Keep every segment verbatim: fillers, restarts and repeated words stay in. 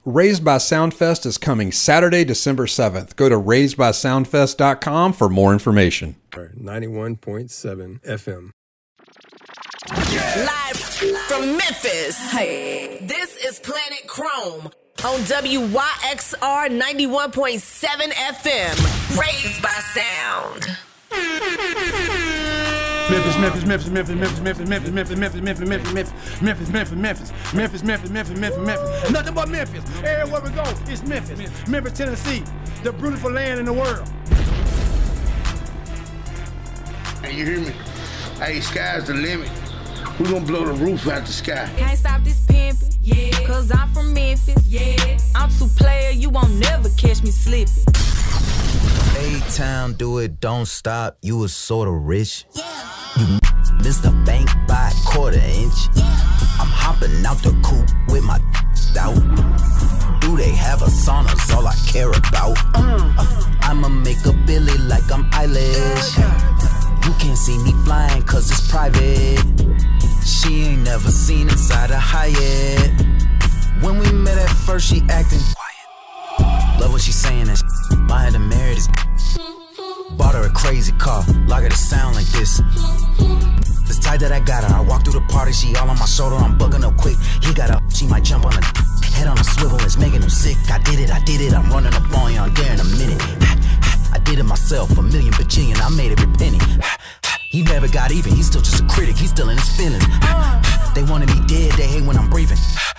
Raised by Soundfest is coming Saturday, December seventh. Go to raised by soundfest dot com for more information. ninety-one point seven F M. Live from Memphis. Hey, this is Planet Chrome on W Y X R ninety-one point seven F M. Raised by Sound. Memphis, Memphis, Memphis, Memphis, Memphis, Memphis, Memphis, Memphis, Memphis, Memphis, Memphis, Memphis, Memphis, Memphis, Memphis, Memphis, Memphis, Memphis, Memphis, Memphis. Nothing but Memphis. Everywhere we go, it's Memphis. Memphis, Tennessee, the beautiful land in the world. Hey, you hear me? Hey, sky's the limit. We gonna blow the roof out the sky. Can't stop this pimpin', yeah, cause I'm from Memphis, yeah. I'm too player, you won't never catch me slipping. A-Town, do it, don't stop, you was sorta rich. Yeah. You missed the bank by a quarter inch. Yeah. I'm hopping out the coupe with my out. Do they have a sauna? That's all I care about. Uh, uh, I'ma make a Billy like I'm Eilish. You can't see me flying cause it's private. She ain't never seen inside a Hyatt. When we met at first, she acting quiet. Love what she saying that shit. I had to marry this. Bought her a crazy car, like her to sound like this. It's tight that I got her. I walk through the party, she all on my shoulder. I'm bugging up quick. He got up, she might jump on the head on a swivel. It's making him sick. I did it, I did it. I'm running up on you, I'm there in a minute. I did it myself, a million bajillion. I made every penny. He never got even. He's still just a critic. He's still in his feelings. They wanted me dead. They hate when I'm breathing.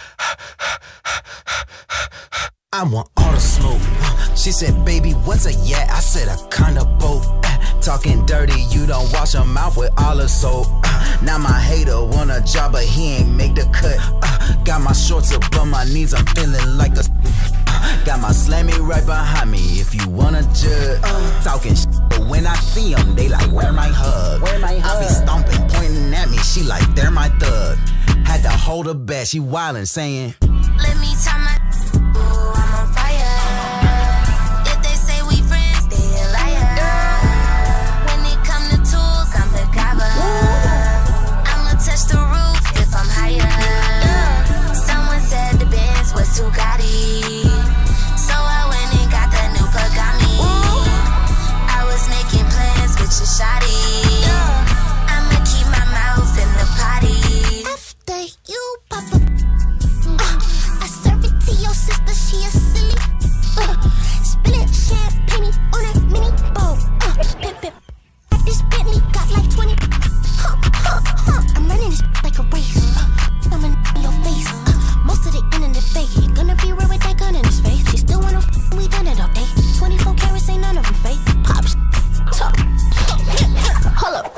I want all the smoke. She said, baby, what's a yak? I said, a kind of boat. Talking dirty, you don't wash your mouth with all the soap. Now my hater want a job, but he ain't make the cut. Got my shorts above my knees, I'm feeling like a. Got my slammy right behind me, if you wanna judge. Talking shit, but when I see them, they like, where my hug? Where my hug? I be stomping, pointing at me, she like, they're my thug. Had to hold her back, she wildin', saying, let me tell my. Ooh, I'm on fire. If they say we friends, they a liar. When it come to tools, I'm the grabber. I'ma touch the roof if I'm higher. Someone said the Benz was too gaudy. So I went and got the new Pagani. I was making plans with your shawty. I'ma keep my mouth in the potty. After you pop up, uh, I serve it to your sister, she a silly. Uh, split champagne on that mini bowl. Uh, pip, pip. This Bentley got like twenty. Huh, huh, huh. I'm running this like a race. Uh, I'm in your face. Uh, most of the internet fake. He gonna be real with that gun in his face. She still wanna f- we done it all day. twenty-four carats ain't none of them fake. Pop sh- talk. Hold up.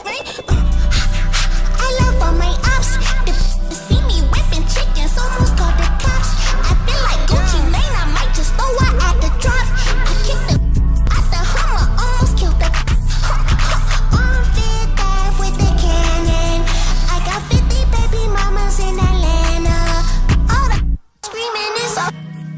I love all my ops. The see me whipping chickens, almost called the cops. I feel like Gucci Mane, I might just throw her at the drop. I kicked the at the Hummer, almost killed the. On Fifth Ave with the cannon. I got fifty baby mamas in Atlanta. All the screaming is all.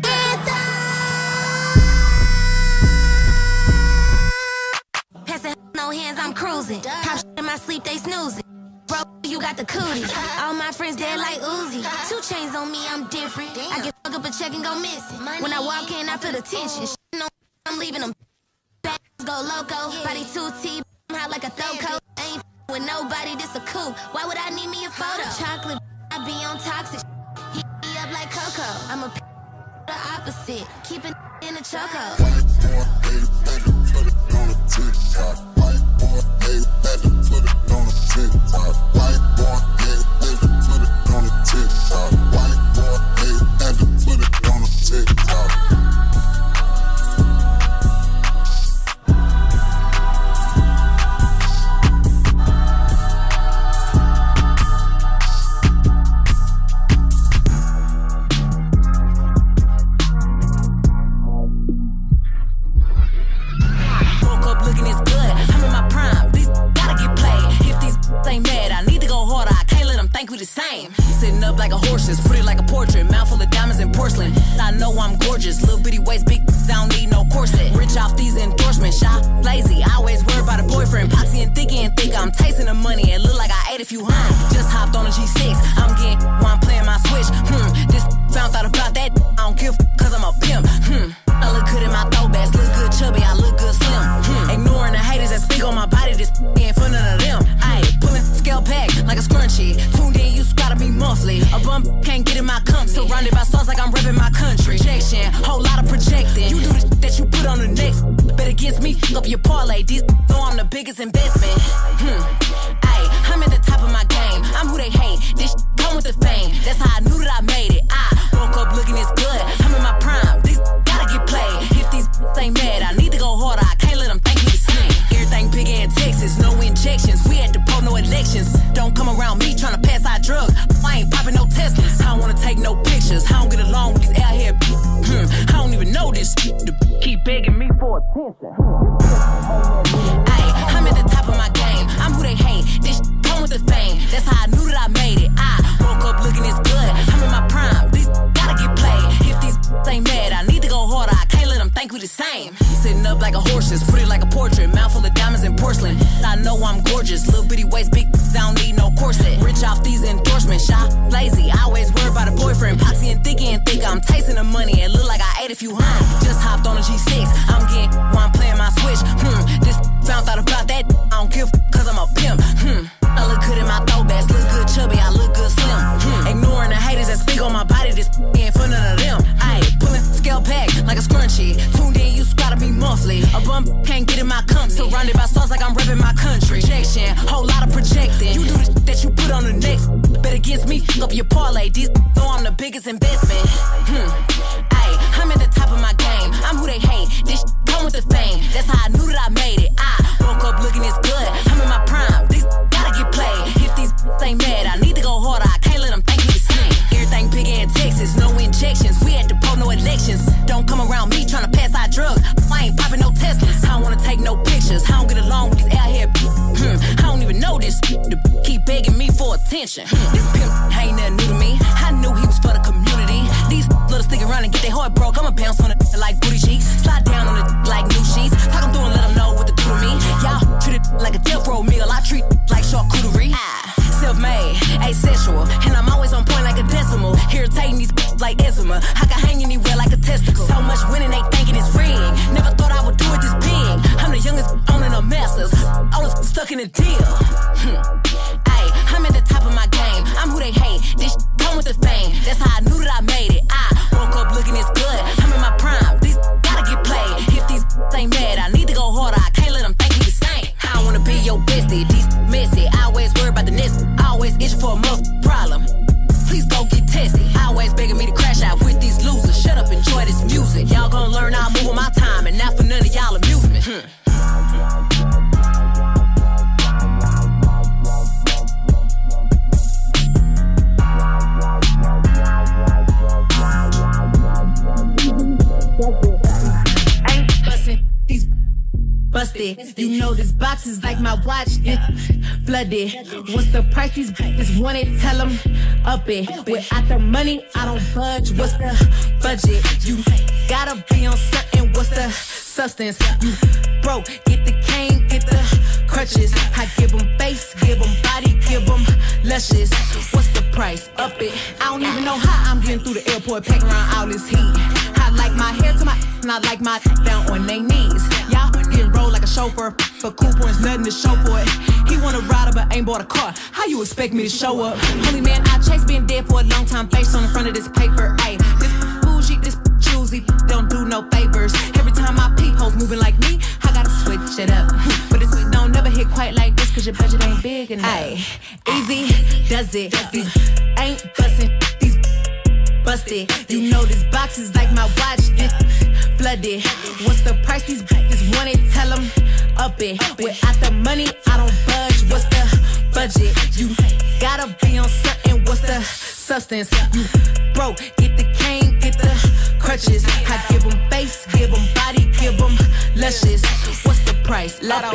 Passing no hands, I'm cruising. Pop shit in my sleep, they snoozing. Bro, you got the cootie. All my friends dead like Uzi. Two chains on me, I'm different. I can fuck up a check and go missing. When I walk in, I feel the tension. Shit, no, I'm leaving them. Bags go loco. Body two T, I'm hot like a throat coat. Ain't with nobody, this a coup. Why would I need me a photo? Chocolate, I be on toxic. He up like Coco. I'm a the opposite. Keeping in the choco. Sitting up like a horse's, pretty like a portrait, mouthful of diamonds and porcelain. I know I'm gorgeous, little bitty waist, big, I don't need no corset. Rich off these endorsements, shop lazy, always worried about a boyfriend. Poxy and thicky and thick, I'm tasting the money. It look like I ate a few hundred. Just hopped on a G six, I'm getting while I'm playing my switch. Hmm, this found out about that, I don't give cause Projection, whole lot of projecting. You do the shit that you put on the next. Bet against me, up your parlay. These know I'm the biggest investment. Hmm. Ayy, I'm at the top of my game. I'm who they hate. This shit come with the fame. That's how I knew that I made it. I woke up looking this good. I'm in my prime. These gotta get played. If these ain't mad, I need to go harder. I can't let them think we the same. Everything bigger in Texas, no injections. We at the poll, no elections. Don't come around me trying to pass out drugs. I ain't popping no Teslas. I don't wanna take no pictures. I don't get along with these out here. Hmm. I don't even know this. The keep begging me for attention. Ayy, I'm at the top of my game. I'm who they hate. This come with the fame. That's how I knew that I made it. I woke up looking this good. I'm in my prime. These gotta get played. If these ain't mad, I need to go harder. I can't let them think we the same. Sitting up like a horses, pretty like a portrait. Mouth full of diamonds and porcelain. I know I'm gorgeous. Little bitty waist, big. Don't need no corset. Rich off these endorsements. Shy, lazy. I always worried about a boyfriend. Poxy and thicky and thick. I'm tasting the money. It look like I ate a few hundred. Just hopped on a G six. I'm getting while I'm playing my switch. Hmm. This found out about that. I don't give cause I'm a pimp. Hmm. I look good in my throwbacks. Look good chubby. I look good slim. Hmm. Ignoring the haters that speak on my body. This ain't for none of them. Ayy, pulling scale back like a scrunchie. Tuned in, you gotta be monthly. A bum can't get in my company. Surrounded by sauce like I'm repping my country. Projection, whole lot of projecting. You do the shit that you put on the next. Bet against me, up your parlay. These know I'm the biggest investment. Hmm. Ayy, I'm at the top of my game. I'm who they hate. This shit come with the fame. That's how I knew that I made it. I woke up looking this good. I'm in my prime. These gotta get played. If these ain't mad, I need to go harder. I can't let them think we the same. Everything bigger in Texas, no injections. We at the poll, no elections. Don't come around me trying to pass out drugs. I ain't popping no Teslas. I don't wanna take no pictures. I don't get along with these out here. Hmm. I don't even know this. The keep begging me for attention. Hmm. This pimp ain't nothing new to me. I knew he was for the community. These little stick around and get their heart broke. I'ma bounce on it like booty cheeks. Slide down on it like new sheets. Talk them through and let them know what to do to me. Y'all treat it like a death row meal. I treat it like charcuterie. Ah. Self-made, asexual, and I'm always on point like a decimal. Irritating these like eczema. I can hang anywhere like a testicle. So much winning, they thinking it's rigged. Never thought I would do it this big. I'm the youngest owning a masters. I was stuck in a deal. Hmm. Ayy, I'm at the top of my game. I'm who they hate. This shit come with the fame. That's how I knew that I made it. I woke up looking this good. I'm in my prime. These gotta get played. If these ain't mad, I need to go harder. I can't let them think we the same. I don't wanna be your bestie. These messy. I always worry about the next. I always itch for a muff problem. Please go get tested. Always begging me to crash out with these losers. Shut up, enjoy this music. Y'all gonna learn I'll move on my time, and not for none of y'all amusement. Hmm. Busted, you know this box is like my watch, it flooded. What's the price these bitches want it? Tell them up it. Without the money, I don't budge. What's the budget? You gotta be on something. What's the substance? You broke, get the cane, get the crutches. I give them face, give them body, give them luscious. What's the price? Up it. I don't even know how I'm getting through the airport, packing around all this heat. I like my hair to my, and I like my down on their knees. Y'all getting rolled like a chauffeur, but cool points nothing to show for it. He want a rider but ain't bought a car. How you expect me to show up? Holy man, I chase been dead for a long time. Face on the front of this paper. Ayy, this bougie, this choosy, don't do no favors. Every time my peepholes moving like me, I gotta switch it up. But this don't never hit quite like this, cause your budget ain't big enough. Ayy, easy does it. These ain't bustin', these busted. You know this box is like my watch, it flooded. What's the price these bitches want it? Tell them up it. Without the money, I don't budge. What's the budget? You gotta be on something. What's the substance? You broke, get the cane, get the crutches. I give them face, give them body, give them luscious. What's the price? Lotto.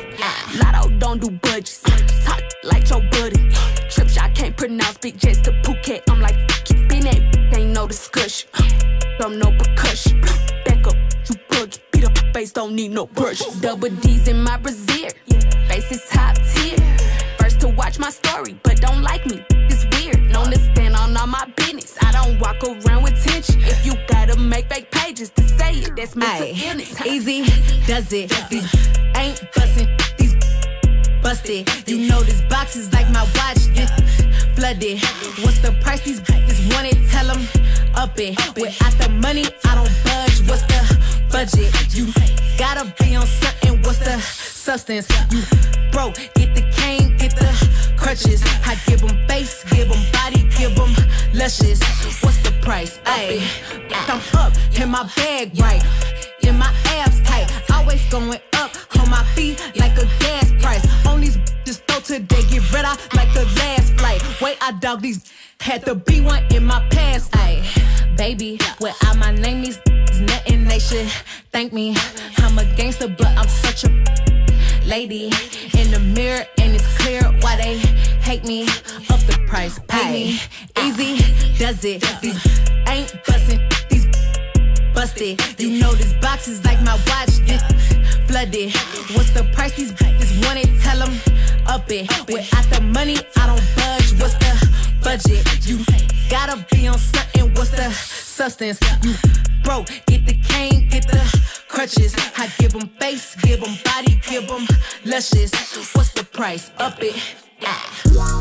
Lotto don't do budgets. Talk like your buddy. Trip shot can't pronounce big jets to Phuket. I'm like, keep in that, ain't no discussion. From no percussion. Back up, you plug it. Beat up face, don't need no brush. Double D's in my brassiere. Face is top tier. First to watch my story, but don't like me. It's weird. Known to stand on all my business. I don't walk around with tension. If you gotta make fake pages to say it, that's mental illness. Easy does it. These ain't bustin', these busted. You know this box is like my watch, yeah. Flooded. What's the price these bitches want it? Tell them up it. Without the money, I don't budge. What's the budget? You gotta be on something. What's the substance? You broke, get the cane, get the crutches. I give them face, give them body, give them luscious. What's the price? Ayy, I'm up in my bag right, in my abs tight. Always going up on my feet like a gas price. On these bitches throw today, get rid of like the last flight. Wait, I dog these, had to be one in my past. Ayy, baby, without my name, these is nothing. They should thank me. I'm a gangster, but I'm such a lady in the mirror, and it's clear why they hate me. Up the price, pay me. Easy does it. These ain't bustin', these busted. You know this box is like my watch, yeah. Flooded. What's the price these bitches want it? Tell them up it. Without the money, I don't budge. What's the budget? You gotta be on something. What's the substance? You broke, get the cane, get the crutches. I give them face, give them body, give them luscious. What's the price? Up it. Ah.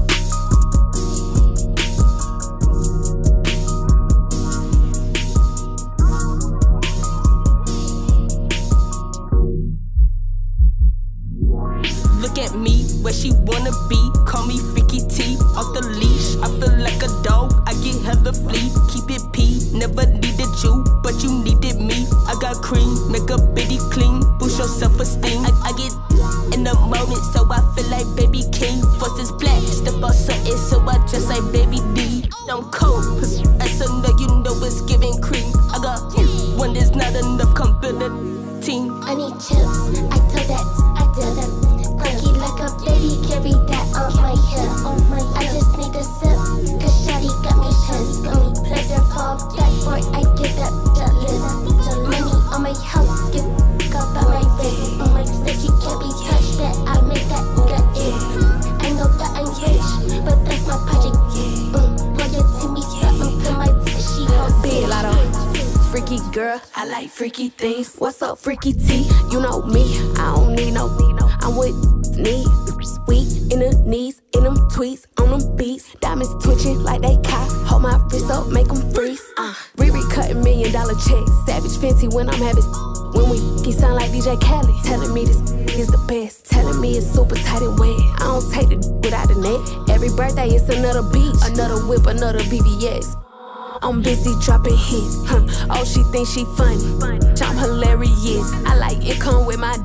Look at me, where she wanna be. Call me Freaky T, off the leash. I feel like a dog, I get hella flea. Keep it P, never needed you, but you needed me. I got cream, make a bitty clean, boost your self-esteem. I, I get in the moment, so I feel like baby king. First is black, step up something, so I dress like baby D. I'm cold, I so know you know it's giving cream. I got one, there's not enough, come build a team. I need chips, I tell that, I tell that. Cranky like a baby, carry that on my hip. I just need a sip, cause shawty got me pissed. Got me pleasure for that boy, I get that jealous. Money on my house, give up on my wrist. On my said she can't be touched, that I make that gut in. I know that I'm rich, but that's my project. Mm, loyalty me something to my she gon' Big Lotto. Freaky girl, I like freaky things. What's up, Freaky T? You know me, I don't need no. I'm with need sweet in the knees, in them tweets, on them beats. Diamonds twitching like they caught. Hold my wrist up, make them freeze. Uh, Riri cutting million dollar checks. Savage Fenty when I'm having. When we he sound like D J Khaled. Telling me this is the best. Telling me it's super tight and wet. I don't take the without the net. Every birthday it's another beach, another whip, another V V S. I'm busy dropping hits, huh? Oh, she thinks she funny. I'm hilarious. I like it come with my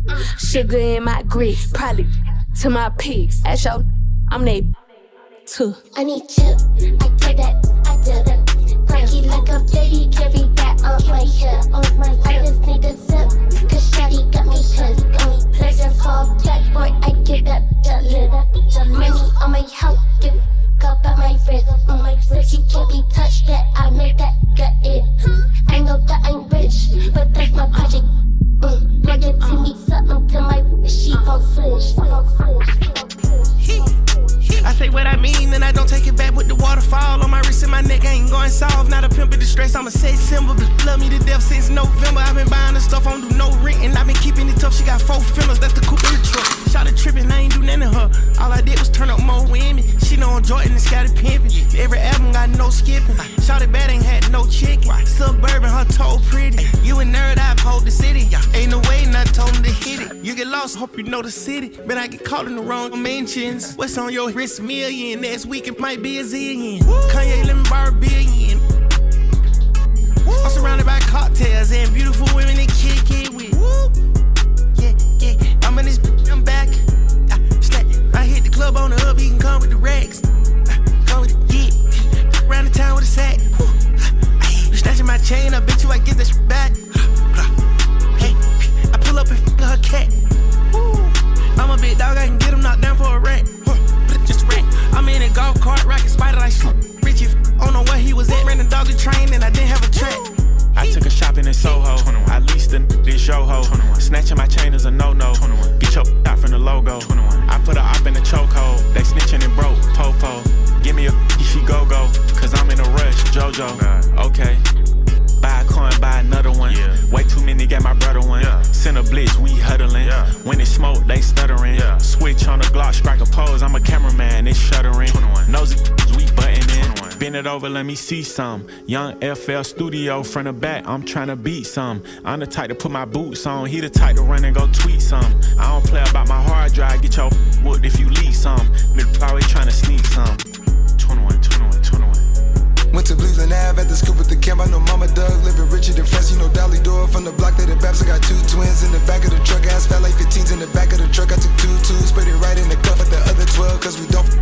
sugar in my grits. Probably to my pigs. At your, I'm they too. I need chip, I tell that, I tell that. Cranky like a baby, carry that on my hip. I just need a sip, cause shawty got me pissed. Got me pleasure for that boy, I get that jealous. Money on my house, give up at my wrist. On my wrist, she can't be touched, that I make that gut in. I know that I'm rich, but that's my project. Mm, loyalty me something to my she gon' switch. I say what I mean and I don't take it back with the waterfall on my wrist and my neck. I ain't going soft, not a pimp in distress. I'm a sex symbol, but love me to death since November. I've been buying the stuff, I don't do no rent, and I've been keeping it tough. She got four fillers, that's the coupe in the truck. Shawty tripping, I ain't do nothing to her. All I did was turn up more women. She know I'm Jordan and scattered pimpin'. Every album got no skipping. Shawty bad ain't had no chicken. Suburban, her toe pretty. You a nerd, I hold the city. Ain't no way not told him to hit it. You get lost, hope you know the city. But I get caught in the wrong mentions. What's on your wrist? Million. Next week it might be a zillion. Kanye, let me borrow a billion. I'm surrounded by cocktails and beautiful women to kick it with. Yeah, yeah. I'm in this, I'm back. I, slack. I hit the club on the hub, he can come with the racks. I, come with the yeah. Around the town with a sack. You snatching my chain, I bet you I get that shit back. Hey, I pull up and f her cat. I'm a big dog, I can get him knocked down for a rat. Just rat. I'm in a golf cart, rockin' spider like shit. Richie, I don't know where he was at. Ran a doggy train and I didn't have a track. I took a shopping in Soho. I leased in this yo ho. Snatching my chain is a no-no. Get your out from the logo. I put her up in the chokehold. They snitching and broke. Popo. Give me a she go-go. Cause I'm in a rush. Jojo. Okay. Buy a coin, buy another one. Way too many, got my brother one. Send a blitz, we huddling. Yeah. When it smoke, they stuttering. Yeah. Switch on the Glock, strike a pose. I'm a cameraman, it's shuddering. Nosy, we button in. Bend it over, let me see some. Young F L studio, front of back, I'm tryna beat some. I'm the type to put my boots on. He the type to run and go tweet some. I don't play about my hard drive, get your whooped if you leak some. Nigga always tryna sneak some. twenty-one, twenty-one, twenty-one. Went to Cleveland Ave at the scoop with the camp. I know Mama Doug living richer than Fresh. You know Dolly Door from the block that the Babs. I got two twins in the back of the truck. Ass fat like fifteens in the back of the truck. I took two twos, spread it right in the cup at the other twelve, cause we don't.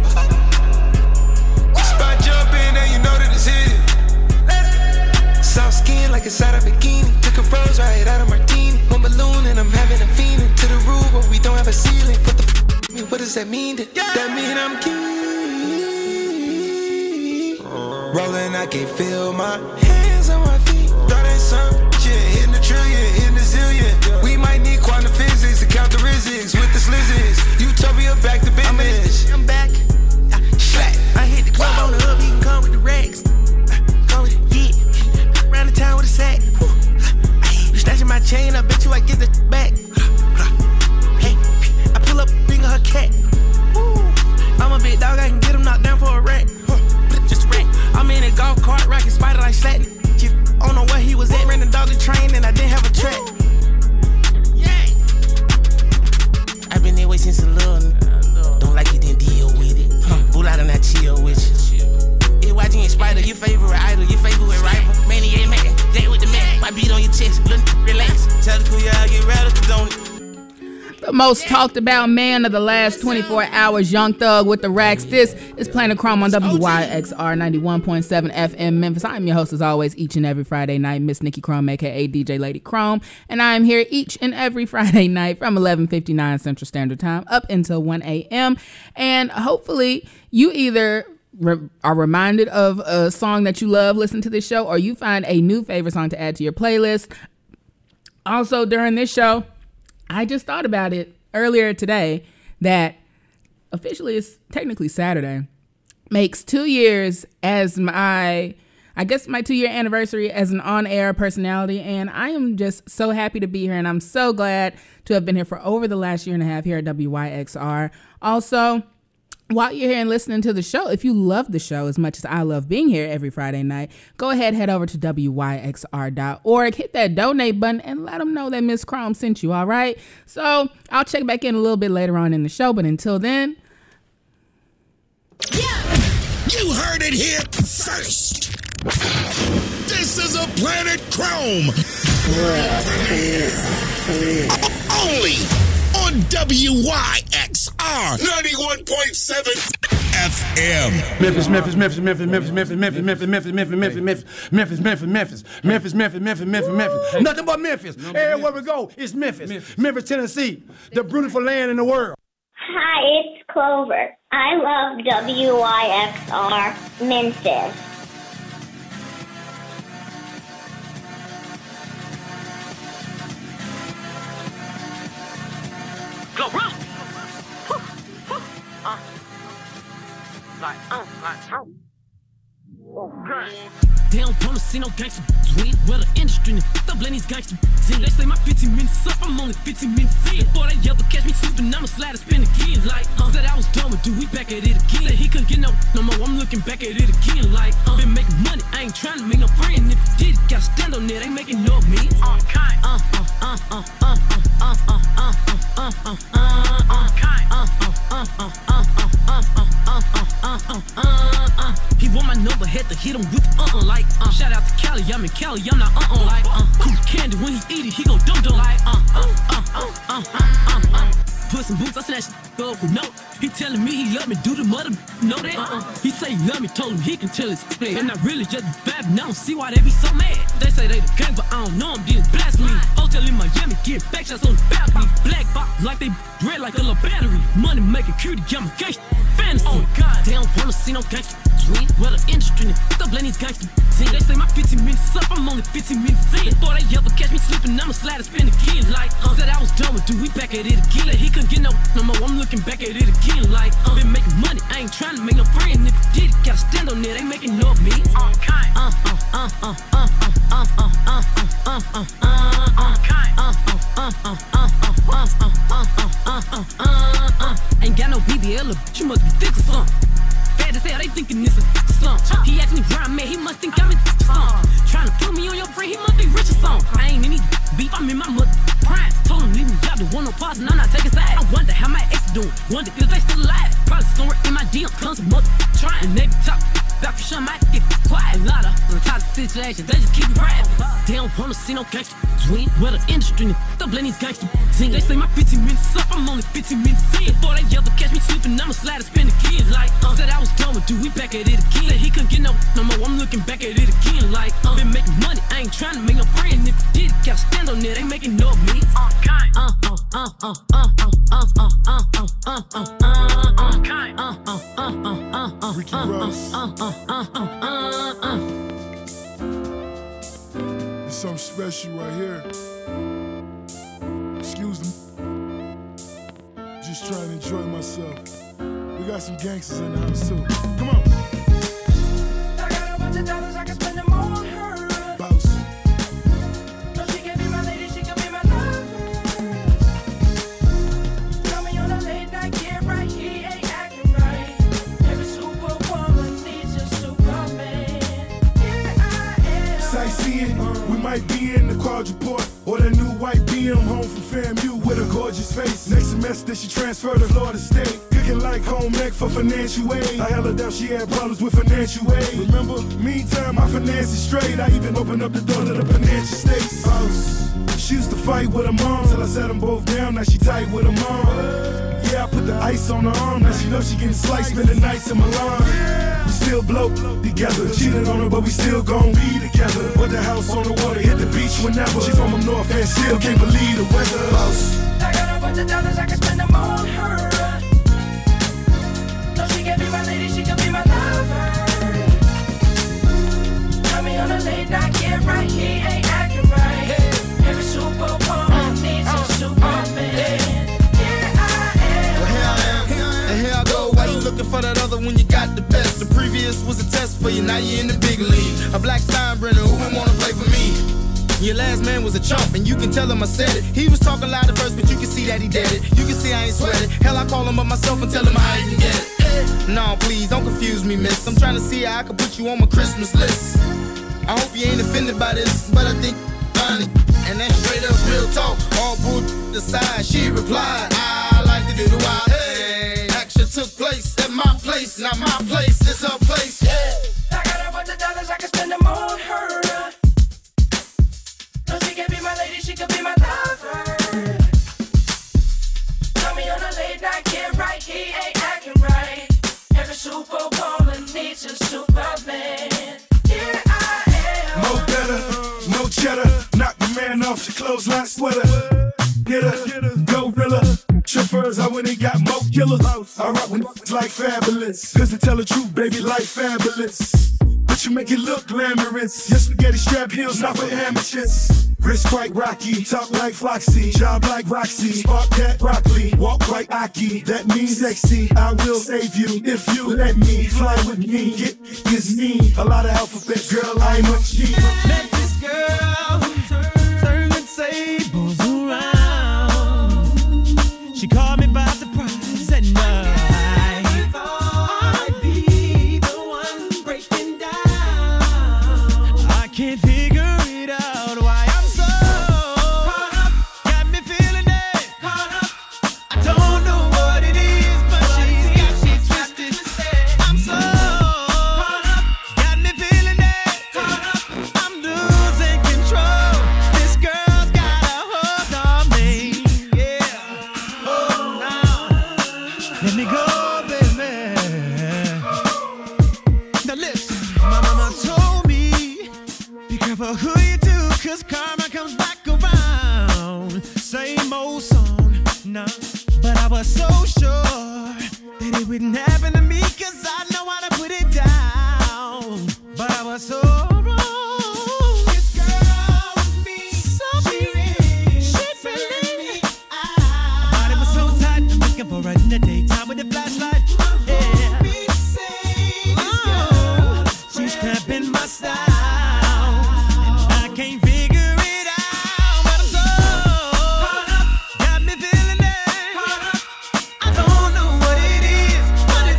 Spot jumping and you know that it's hit. Soft skin like it's out of bikini. Took a rose right out of martini. One balloon and I'm having a fiend to the roof, but we don't have a ceiling. What the f***? Me, what does that mean? That, that mean I'm key. Rolling, I can feel my hands on my feet. Thought ain't some shit, hitting the trillion, hitting the zillion. We might need quantum physics to count the risics with the slizzes. Utopia back to business. I'm back. I, slack. I hit the club on the hub, he can come with the racks. Come with the yeah. Round the town with a sack. You snatching my chain, I bet you I get the back. Hey, I pull up, bring her cat. I'm a big dog, I can get him knocked down for a rat. Just a rat. I'm in a golf cart, rocking spider like slatin'. I don't know where he was at, ran the doggy train, and I didn't have a track. Yeah. I've been that way since a little. Don't like it, then deal with it. Huh. Bull out and I chill with you. Yeah, Y G and Spider, your favorite idol, your favorite rival. Maniac man, day with the man. My beat on your chest, relax. Tell the crew y'all get radical, don't it? The most talked about man of the last twenty-four hours, Young Thug with the racks. This is Planet Chrome on W Y X R ninety-one point seven F M Memphis. I'm your host as always each and every Friday night, Miss Nikki Chrome, aka D J Lady Chrome, and I am here each and every Friday night from eleven fifty-nine Central Standard Time up until one a.m. and hopefully you either re- are reminded of a song that you love, listen to this show, or you find a new favorite song to add to your playlist. Also during this show, I just thought about it earlier today that officially it's technically Saturday. Makes two years as my, I guess my two year anniversary as an on-air personality. And I am just so happy to be here. And I'm so glad to have been here for over the last year and a half here at W Y X R. Also, while you're here and listening to the show, if you love the show as much as I love being here every Friday night, go ahead, head over to W Y X R dot org, hit that donate button, and let them know that Miss Chrome sent you, all right? So I'll check back in a little bit later on in the show, but until then... Yeah. You heard it here first. This is a Planet Chrome. Only on W Y X R ninety-one point seven F M. Memphis, Memphis, Memphis, Memphis, Memphis, Memphis, Memphis, Memphis, Memphis, Memphis, Memphis, Memphis, Memphis, Memphis, Memphis, Memphis, Memphis, Memphis, Memphis, Memphis. Nothing but Memphis. Everywhere we go, it's Memphis. Memphis, Tennessee, the beautiful land in the world. Hi, it's Clover. I love W Y X R Memphis. Go run! Uh, like, uh, like, uh. Okay. They don't wanna see no gangster win. Well, the industry and f***ed up, letting these gangsters in. They say my fifteen minutes up, I'm only fifteen minutes in. Boy, they yell to catch me slipping, I'ma slide and spin again. Like, uh, said I was done with dude, we back at it again. Said he couldn't get no no more, I'm looking back at it again. Like, uh, been making money, I ain't trying to make no friend. If you did it, gotta stand on it, ain't making no of me. Okay. Uh, uh, uh, uh, uh, uh, uh, uh, uh, uh, uh, uh, uh, okay. uh, uh, uh, uh, uh, uh, uh, uh, uh, uh, uh, uh. He want my number, had to hit him with the uh-uh, like, uh. Shout out to Cali, I'm in Cali, I'm not uh-uh, like, uh. Cool candy, when he eat it, he gon' dum-dum, like, uh, uh, uh, uh, uh, uh, uh, uh. Put some boots, I snatched the up with no. He telling me he love me, do the mother know that? Uh-uh. He say he love me, told him he can tell his play. And I really just bad, and I don't see why they be so mad. They say they the gang, but I don't know them, didn't blast me. Hotel in Miami, get back shots on the balcony. Black box like they red like a little battery. Money making cutie, I'm a gangster. Fantasy. Oh God, they don't wanna see no gangster win. Well, the industry and f***ed up, letting these gangsters in. They say my fifteen minutes up, I'm only fifteen minutes in. Boy, they yell to catch me slipping, I'ma slide and spin again. Like, uh, said I was done with dude, we back at it again. Said he couldn't get no no more, I'm looking back at it again. Like, uh, been making money, I ain't trying to make no friend. If you did it, gotta stand on it, ain't making no of me. Okay. Uh, uh, uh, uh, uh, uh, uh, uh, uh, uh, uh, uh, uh, okay. Uh, uh, uh, uh, must be thick or something. Bad as hell, they thinking it's a slump. He asked me where I'm at, he must think I'm in something. Trying to put me on your friend, he must be rich or something. I ain't in any beef, I'm in my mother prime. Told him leave me out, the one no parts, and I'm not taking sides. I wonder how my ex doing, wonder if they still alive. Probably somewhere in my D M, comes some mother trying. And they be talk about for sure, might get quiet. A lot of the toxic situations, they just keep it private. They don't wanna see no gangster swing. Well, the industry, stop letting these gangsters sing. They say my fifteen minutes up, I'm only fifteen minutes in. Before they yell to catch me sleeping, I'ma slide and spin again. Like, uh, said I was done with dude, we back at it again. Said he couldn't get no, no more, I'm looking back at it again. Like, uh, been making money, I ain't trying to make no friend. If you did, gotta stand on it, they making no me. Uh, uh, uh, uh, uh, uh, uh, uh, uh, uh, uh, uh, uh, uh, Ricky Ross. There's something special right here. Excuse me. Just trying to enjoy myself. We got some gangsters in the house too. Come on. I got a bunch of dollars, I can spend them on her. Bounce. No, she can be my lady, she can be my lover. Tell me on a late night, get right, he ain't acting right. Every superwoman needs a superman. Here I am. Sightseeing, we might be in the quadruport or the new white B M home from FAMU with a gorgeous face. Next semester she transferred to Florida State. Cooking like home ec for financial aid. I held her down, she had problems with financial aid. Remember, meantime my finances straight. I even opened up the door to the financial states. House. She used to fight with her mom till I set them both down. Now she tight with her mom. Yeah, I put the ice on her arm. Now she know she getting sliced, spending nights in Milan. We still blow together. Cheated on her, but we still gon' be together. Put the house on the water, hit the beach whenever. She from up north and still can't believe the weather. I got a bunch of dollars, I can spend them on her. No, she can be my lady, she can be my lover. Tell me on a late night, get right, he ain't acting right. Every superwoman needs a superman. Here I am. Well, here I am, and here I go. Why you looking for that other when you got the best? The previous was a test for you, now you're in the big league. A black Steinbrenner, who would wanna play for me? Your last man was a chump, and you can tell him I said it. He was talking loud at first, but you can see that he did it. You can see I ain't sweat it. Hell, I call him up myself and tell him I ain't get it. No, please, don't confuse me, miss. I'm trying to see how I can put you on my Christmas list. I hope you ain't offended by this, but I think funny. And that's straight up real talk. All bull aside, she replied, I like to do the wild. Hey, action took place at my place, not my place, it's her place. Yeah. I got a bunch of dollars, I can spend them on her. No, she can be my lady, she can be my lover. Tell me on a late night, get right, he ain't acting right. Every superwoman needs a superman. Here I am. No better, no cheddar. Knock the man off your clothesline sweater. Get her, gorilla. Chauffeurs, I went and got more killers. I rock with it's like fabulous. Cause to tell the truth, baby, like fabulous. But you make it look glamorous. Your spaghetti strap heels, not for amateurs. Wrist quite rocky, talk like Foxy, job like Roxy, spark that broccoli, walk like Aki, that means sexy. I will save you if you let me fly with me. Get is me, a lot of alphabets, girl. I'm a G. Met this girl, turning tables around. She caught me by surprise at night. Can't figure it out why I'm so caught up, got me feeling it, caught up. I don't know what it is, but she's got me twisted. I'm so caught up, got me feeling it, caught up. I'm losing control. This girl's got a hold on me, yeah. Oh, now let me go, baby. Now listen, my mama told me, be careful who you do, cause karma comes back around. Same old song, nah. But I was so sure that it wouldn't happen to me, cause I know how to put it down. But I was so wrong. This girl with me, so she, she really, I, my body was so tight, I'm looking for her in the daytime with a flashlight. Yeah. Oh, she's cramping my style. Can't figure it out, but I'm so caught up, got me feeling it, caught up. I don't know what it is, but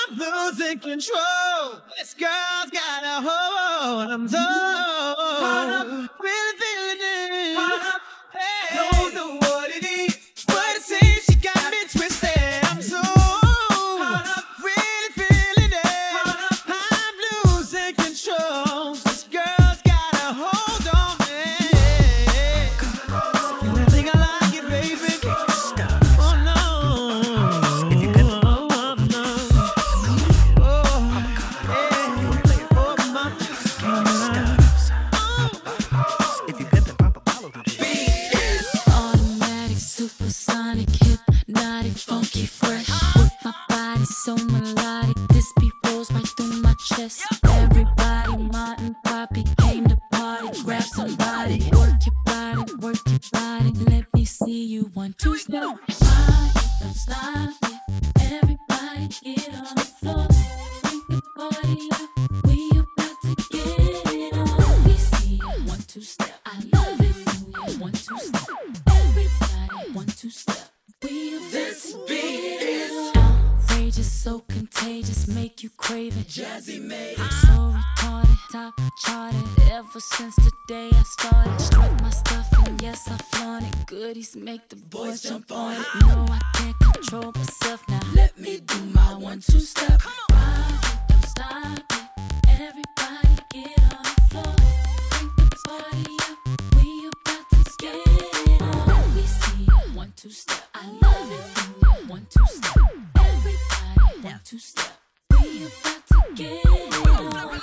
I'm losing control. This girl's got a hold on so really feeling it. Hey. Don't know what it is, but it seems she got me twisted. I'm so really feeling it. I'm losing control. This girl's got a hold on me. And I think I like it, baby. Oh no. If you get the oh, no. Oh, yeah. Oh, my. If you get the proper follow to the beat is automatic, supersonic, hypnotic, funky, fresh. With my body so melodic, this beat rolls right through my chest. Everybody, Martin, Poppy came to party. Grab somebody, work your body, work your body. Let me see you one, two, step. Body, don't stop it. Everybody get on the floor. Bring the party up. We about to get it on. Let me see you one, two, step. I love it when you one, two, step. Everybody, one, two, step. We about this to beat get it is outrageous, so contagious, make you crave it. Jazzy made it. So retarded, top charted. Ever since the day I started, struck my stuff and yes I flaunt it. Goodies make the boys jump on it. No, I can't control myself now. Let me do my one, two step. Rock it, don't stop it. Everybody get on the floor. Bring the party up. We about to get it on. Let me see you one, two step. I love it when you one, two step. Everybody one, two step. We about to get it on.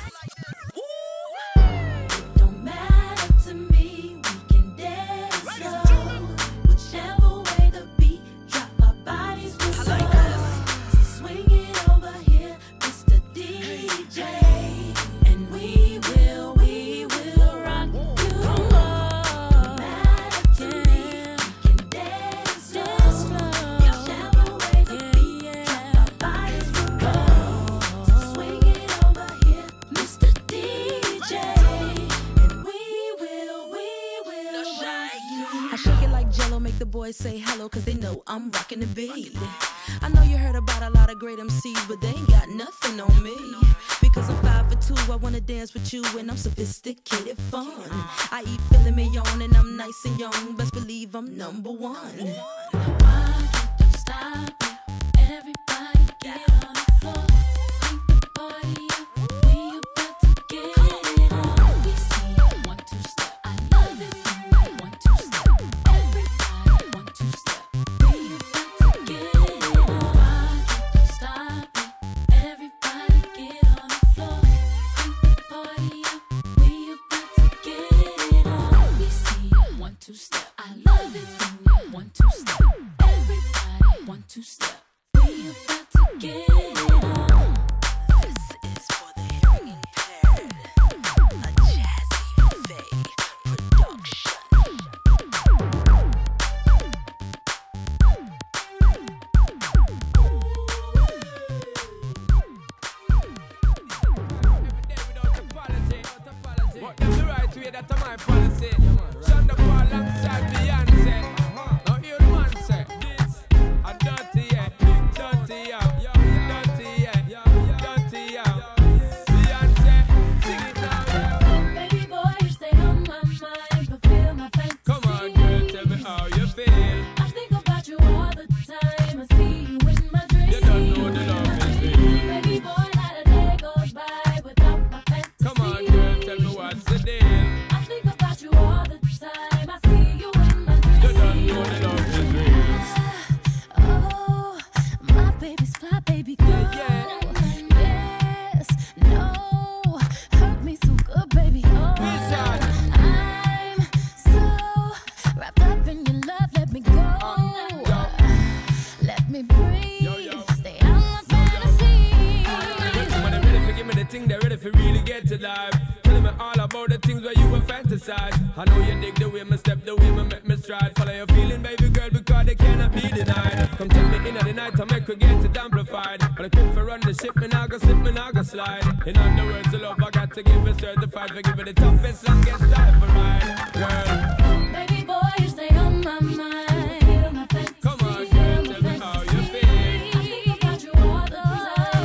Don't matter to me, we can dance slow. Whichever way the beat drop, our bodies will slow. So swing it over here, Mister D J, and we will, we will rock you. Don't matter to me, we can dance slow. Whichever way the beat drop, our bodies will go. So swing it over here, Mister D J, and we will, we will rock you. I shake it like Jello, make the boys say hello, cause they know I'm rocking the beat. I know you heard about a lot of great M Cs, but they ain't got nothing on me. Because I'm five for two, I wanna dance with you, and I'm sophisticated fun. I eat filet mignon, and I'm nice and young, best believe I'm number one. Rock it, don't stop it. Everybody get on the floor. Crank the party up. We about to get it on. We see you one, two step. I love it when you one, two step. Everybody one, two step. We about to get it on. Rock it, don't stop it. Everybody get on the floor. Crank the party up. We about to get it on. We see you one, two step. I love it when you one, two step. Everybody one, two step. We about to get it on. This is for the hearing impaired. A Jazzy Faye production. But that's the right way, that's my policy. Sean da Paul alongside Beyonce. Now hear the man say, this a dirty, yeah, dirty, yeah, dirty, yeah, dirty, yeah. Beyonce, sing it now. Baby boy, you stay on my mind, fulfill my fantasy. Come on, girl, tell me how you feel. I think about you all the time. I see you in my dreams. You don't know the love is real. Baby boy, not a day goes by without my fantasy. Come on, girl, tell me what's the deal. I think about you all the time. I see you in my dreams. You don't know the love is real. Oh, my baby's fly, baby girl. Yes, no, hurt me so good, baby. Oh, I'm so wrapped up in your love. Let me go. Let me breathe. Stay out my fantasy. When they're ready for give me the thing, they're ready for really get to life. Telling me all about the things where you were fantasize. I know you dig the way me step, the way me make me stride. Follow your feeling, baby girl, because they cannot be denied. Come take me in at the night, I make her get it amplified. But I quit for run the ship, me now go slip, me now go slide. In other words, the love I got to give it certified. For give it the toughest, longest time for ride, girl. Baby boy, you stay on my mind. Feel my fantasy. Come on, girl, tell me how you feel. I think about you all the time.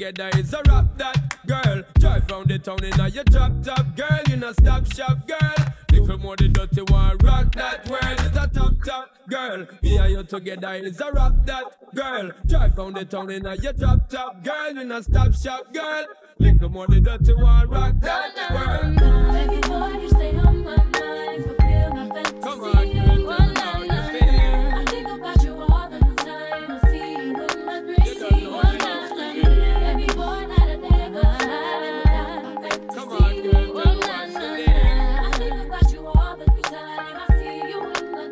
together is a rap that, girl. Drive round the town in a your drop top, girl. You not stop shop, girl. Little more the dirty one, rock that world is a top top, girl. Me and you together is a rap that, girl. Drive round the town in a your drop top, girl. You not stop shop, girl. Little more the dirty one, rock that world. Baby boy, you stay on my mind, fulfill my fantasy. Come on, girl, tell me how you feel. I think about you all the time. I see you with my three C. Baby boy, not a day goes by without Come on, girl, tell me what you feel. I think about you all the time. I see you with my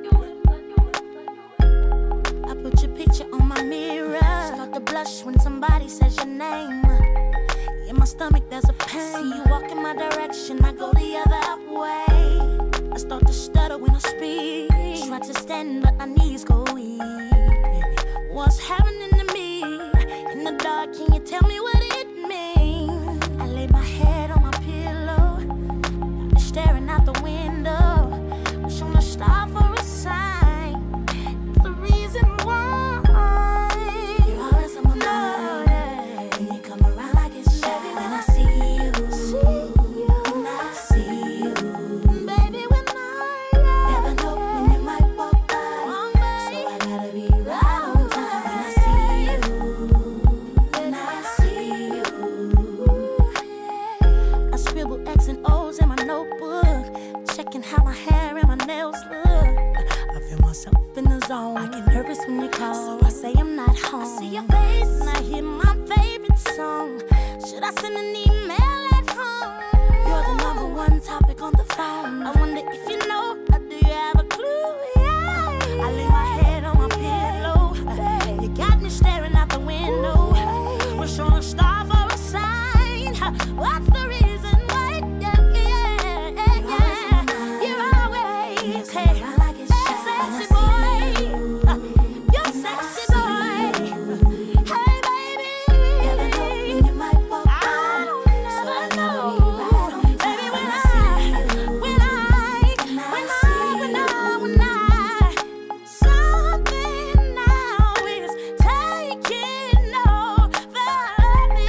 I put your picture on my mirror. Start to blush when somebody says your name. In my stomach there's a pain. See you walk in my direction, I go the other way. I start to stutter when I speak. Try to stand but my knees go weak. What's happening to me? In the dark, can you tell me what it means? I lay my head on my pillow, staring out the window. Wish on a star for a sign. It's the reason why. You're always on my mind. When you come around, I get shy. When I see you, when I see you, baby, when I never know when you might walk by. So I gotta be right on time. When I see you, when I see you, I scribble X and O's in my notebook, checking how my hair and my nails look. I feel myself in the zone. I get nervous when you call, so I say I'm not home. I see your face and I hear my favorite song. Should I send an email at home? You're the number one topic on the phone. I wonder if you know, or do you have a clue? Yeah. I lay my head on my pillow. You got me staring out the window. Wish on a star for a sign. What's the reason why? Yeah, yeah, yeah, yeah. You're always hey, sexy boy. You're sexy boy. Hey, baby. Never know when you might walk by. So I gotta be right on time. Baby, when I, when I, when I, when I, when I, something now is taking over me.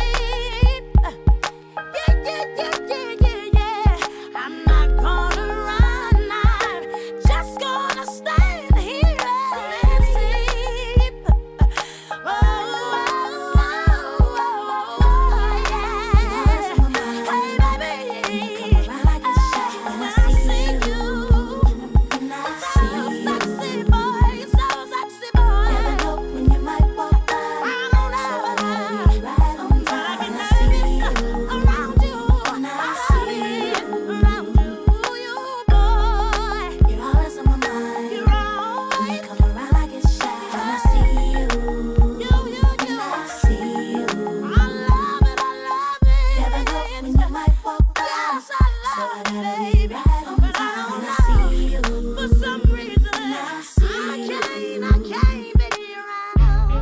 Yeah, yeah, yeah, yeah, yeah, yeah. I'm not gonna run, I'm just gonna stand here and sleep. Oh, oh, oh, oh, yeah. Hey, baby, when I see you, so sexy boy, so sexy boy. Never know when you might walk by. I don't know, right on time. I get nervous around you. I see it around you, you boy. You're always on my mind. You're always. When you come around, I get shy. When I see you, you, you, you. When I see you, I love it, I love it. Never know when you might walk by. Yes, I love it, so I gotta be right on time. When I see you, for some reason, I can't, I can't be around.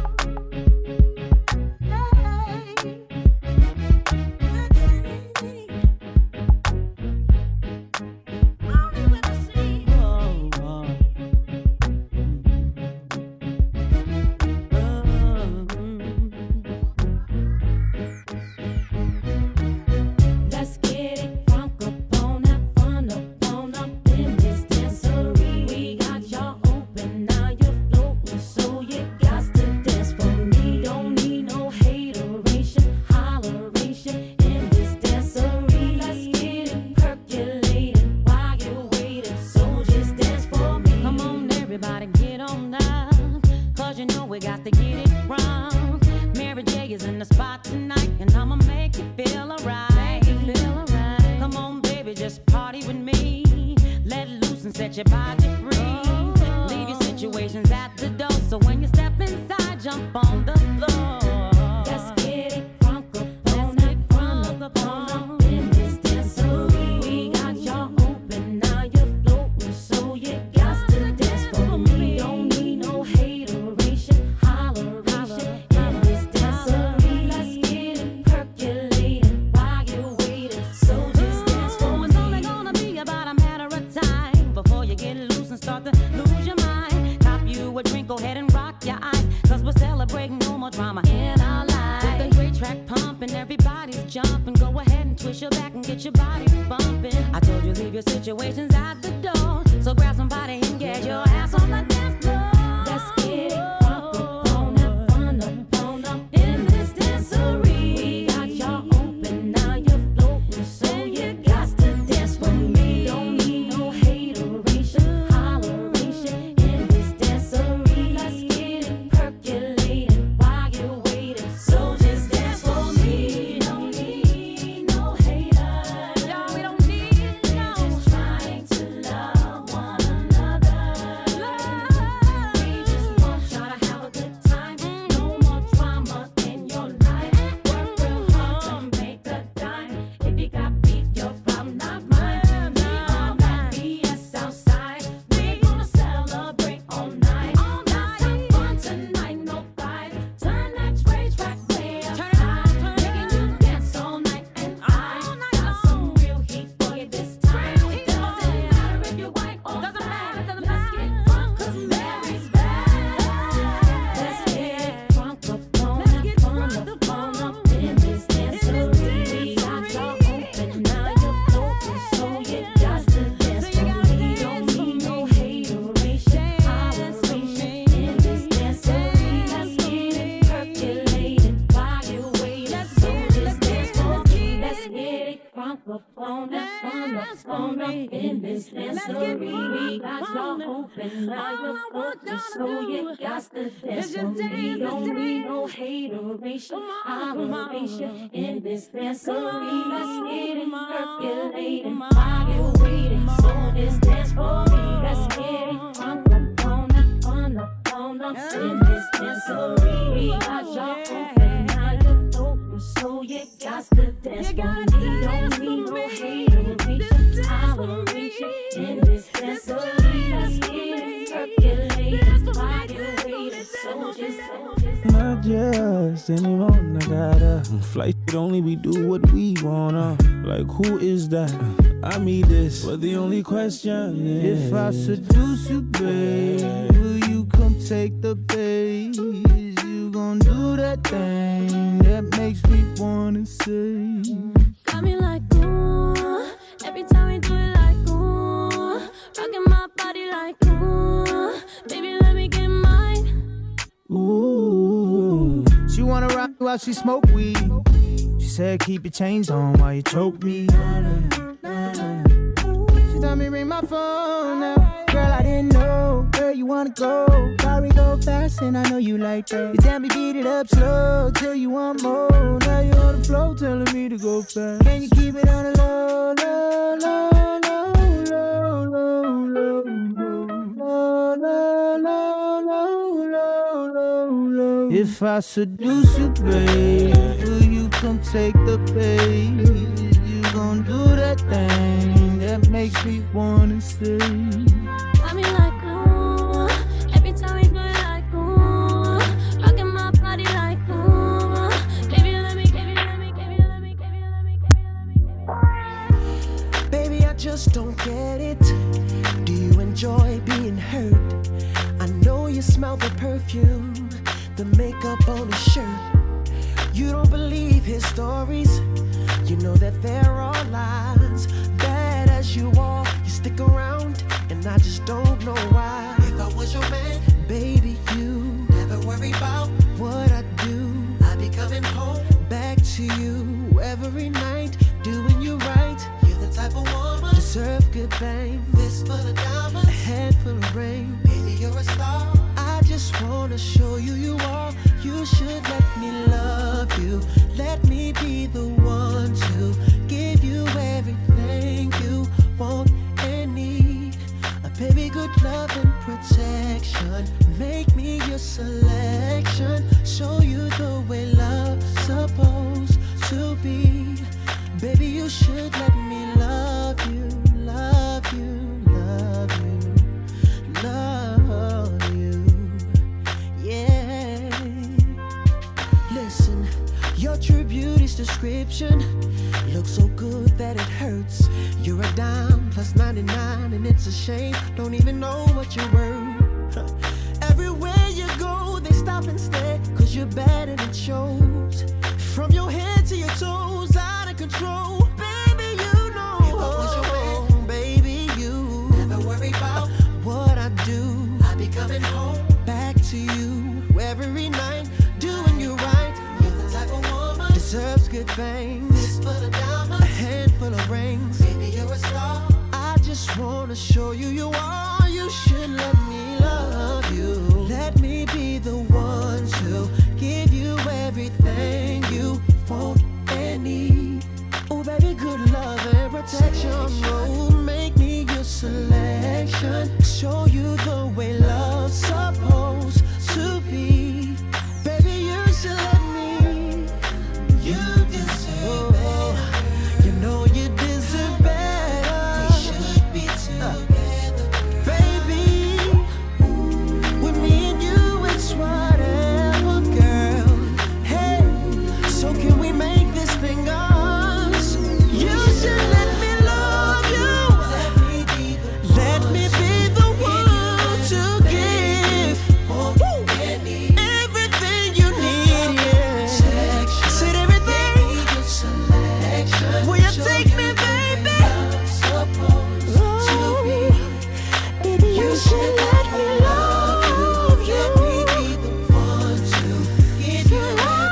Let's get it crunk up on, have fun up on up in this dancery. We got y'all open, now you're floating, so you got to dance for me. Don't need no hateration, holleration in this dancery. Let's get it percolating while you're waiting, so just dance for me. Come on, everybody, get on up. Cause you know we got to get it wrong. Mary J is in the spot tonight, and I'ma make you feel alright. Feel alright. Come on, baby, just party with me. Let loose and set your body free. Leave your situations at the door, so when you step inside, jump on the floor. Let's get it crunk up on, have fun up on up in this dancery. We got y'all open, now you're floating, so you got to dance for me. Don't need no hateration, holleration in this dancery. Let's get it percolating while you're waiting, so just dance for Oh, me. it's only gonna be about a matter of time before you get loose and start to lose your mind. Cop you a drink, go ahead and rock your eyes, cause we're celebrating no more drama in our lives. With the great track pump get your body bumping. I told you leave your situations at the door. So grab somebody and get your ass on the dance floor. Let's get it crunk up on that fun up, on up in this dancery. We got y'all open, now you're floating, so you got to dance with me. Don't need no hateration, holleration in this dancery. Let's get it percolating while you're waiting, so just dance for me. Don't need no haters, no, we don't need no. Just trying to love one another. We just want y'all to have a good time. No more drama in your life. Work real hard to make a dime. If you got beef, your problem, not mine. We all got B S outside. We gonna celebrate all night. Let's have fun tonight, no fight. Turn that rage back way up high. Making you dance all night, and I got some real heat for you this time. It doesn't matter if you're white or black. Let's get drunk 'cause Mary's back. Let's get drunk up on that fun up, on up in this dancery. We got y'all open, now you're floating, so you got to dance for me. Don't need no hateration, holleration in this dancery. Let's get it percolating while you're waiting, so just dance for me. Let's get it crunk up on that fun up, on up in this dancery. We got y'all open, now you're floating, so you got to dance for me. Don't need no hateration, holleration in this dancery. Let's get it percolating while you're waiting, so just dance for me. Let's get it crunk up on that fun up, on up in this dancery. We got y'all open, now you're floating, so you got to dance for me. Don't need no hateration, holleration in this dancery. Let's get it percolating while you're waiting, so just, so just. Not just anyone, I gotta flight it only we do what we wanna. Like who is that? I mean this, but the only question is, if I seduce you, babe, will you come take the bait? You gon' do that thing that makes me wanna say, Got me like ooh, every time we do it like ooh, rocking my body like ooh, baby let me get mine. ooh. She wanna rock while she smoke weed. She said keep your chains on while you choke me. She told me ring my phone now. Girl, I didn't know where you wanna go. Thought we go fast and I know you like that. You tell me beat it up slow till you want more. Now you on the floor telling me to go fast. Can you keep it on the low, low, low, low, low, low, low, low, low, low, low, low, low, low. If I seduce you, babe, will you come take the bait? You gon' do that thing that makes me wanna say, Got me like ooh, every time we do it like ooh, rocking my body like ooh, baby let me, baby let me, baby let me, baby let me, baby let me. Baby, I just don't get it. Do you enjoy being hurt? I know you smell the perfume, the makeup on his shirt. You don't believe his stories. You know that there are lies. Bad as you are, you stick around, and I just don't know why. If I was your man, baby, you never worry about what I do. I'd be coming home back to you every night, doing you right. You're the type of woman deserve good fame. This full of diamonds, a head full of rain. Baby, you're a star. I just wanna show you you are. You should let me love you. Let me be the one to give you everything you want and need. A baby, good love and protection. Make me your selection. Show you the way love's supposed to be. Baby, you should let me love you, love you, love you, love you. Yeah. Listen, your true beauty's description looks so good that it hurts. You're a dime plus ninety-nine, and it's a shame. Don't even know what you're worth. Everywhere you go, they stop and stare, cause you're bad and it shows. From your head to your toes, out of control. Baby, you good things. Fist full of diamonds, a handful of rings. Baby, you're a star. I just wanna show you you are. You should let me love you. Let me be the one to give you everything you want and need. Oh, baby, good love and protection. Oh, make me your selection. Show you the way love's supposed to be. Baby, you should let me. You deserve better. You know you deserve better. We should be together, baby. With me and you, it's whatever, girl. Hey, so can we make this thing ours? You should let me love you. Let me be the one. Let me be the one to give everything you need. Yeah. Said everything. Will you take me, baby? Oh, baby, you should let me love you. Let me be the one to give you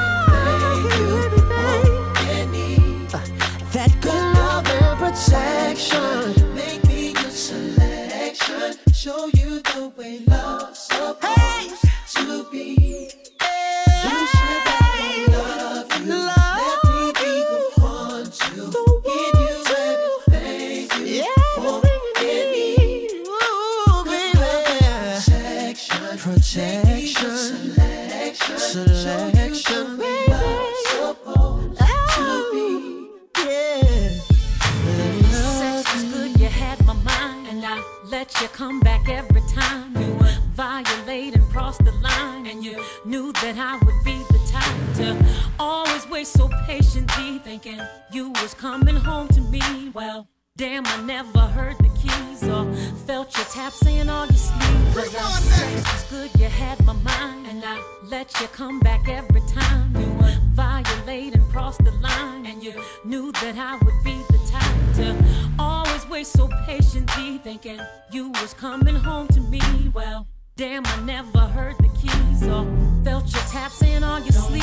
everything you want and need. That good love and protection. Make me your selection. Show you the way love's supposed to be. You should let me love you. Let me be the one to give you everything you want and need. Ooh, baby. Protection, protection, selection, selection, baby. Supposed to be, yeah. Sex was good, you had my mind, and I let you come back every time. You would violate and cross the line, and you knew that I would be the type to always wait so patiently, thinking you was coming home to me. Well, damn, I never heard the keys or felt your tap saying all your sleep. Cause our sex was good, you had my mind, and I let you come back every time. You would violate and cross the line, and you knew that I would be the type to always wait so patiently, thinking you was coming home to me. Well, damn, I never heard the keys or felt your tap saying all your sleep.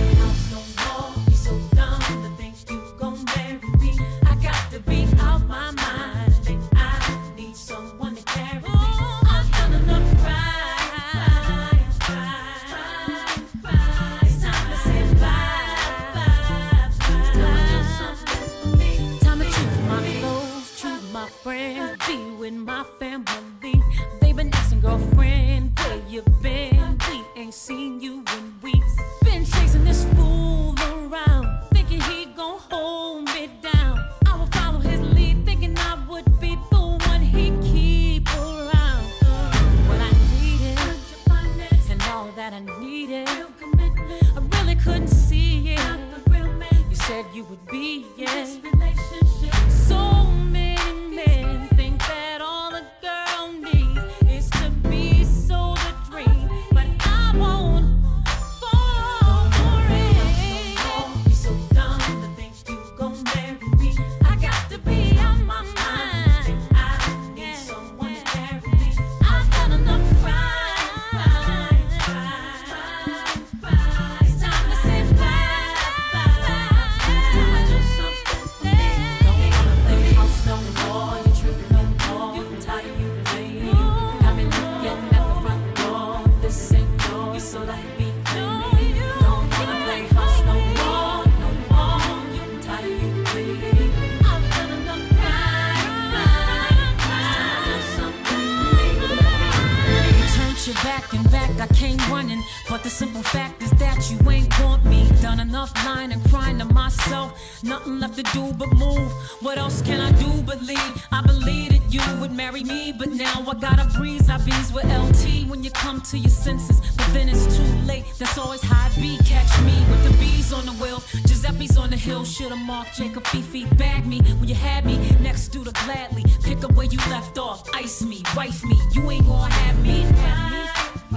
Be so dumb to think you gon' marry me. I got to be out my mind. Think I need someone to carry me. I've done enough crying, crying, crying. It's time to say bye, bye, bye. It's time to do something for me. Time to choose my clothes, choose my friends, be with my family. They've been asking, girlfriend, where you been? We ain't seen you in weeks. Been chasing this fool around, thinking he gon' hold me down. I would follow his lead, thinking I would be the one he keep around. What I needed, and all that I needed, I really couldn't see it. You said you would be it. So many men think that all a girl needs is to be sold a dream, but I won't fall for it. Be so dumb to think you gon' marry me. I got to be out my mind. I need someone to carry me. I've done enough crying, crying, crying, crying. It's time to say bye, bye, bye. It's time to do something for me. Don't wanna play house no more. You trip no more. You tired, you playing. Got me looking at the front door. This ain't yours, so let me claim it. Don't wanna play house no more, no more. You tired, you playing. I've done enough crying, crying, crying. It's time to do something for me. You turned your back and back, I came running, but the simple fact is that you ain't want me. Done enough lying and crying to myself, nothing left to do but move. What else can I do but leave? I believe that you would marry me, but now I gotta breeze. I bees with L T when you come to your senses, but then it's too late. That's always how it be. Catch me with the bees on the wheels, Giuseppe's on the hill. Should've marked Jacob Fifi. Bag me when you had me next to the gladly. Pick up where you left off. Ice me, wife me. You ain't gonna have me. Have me.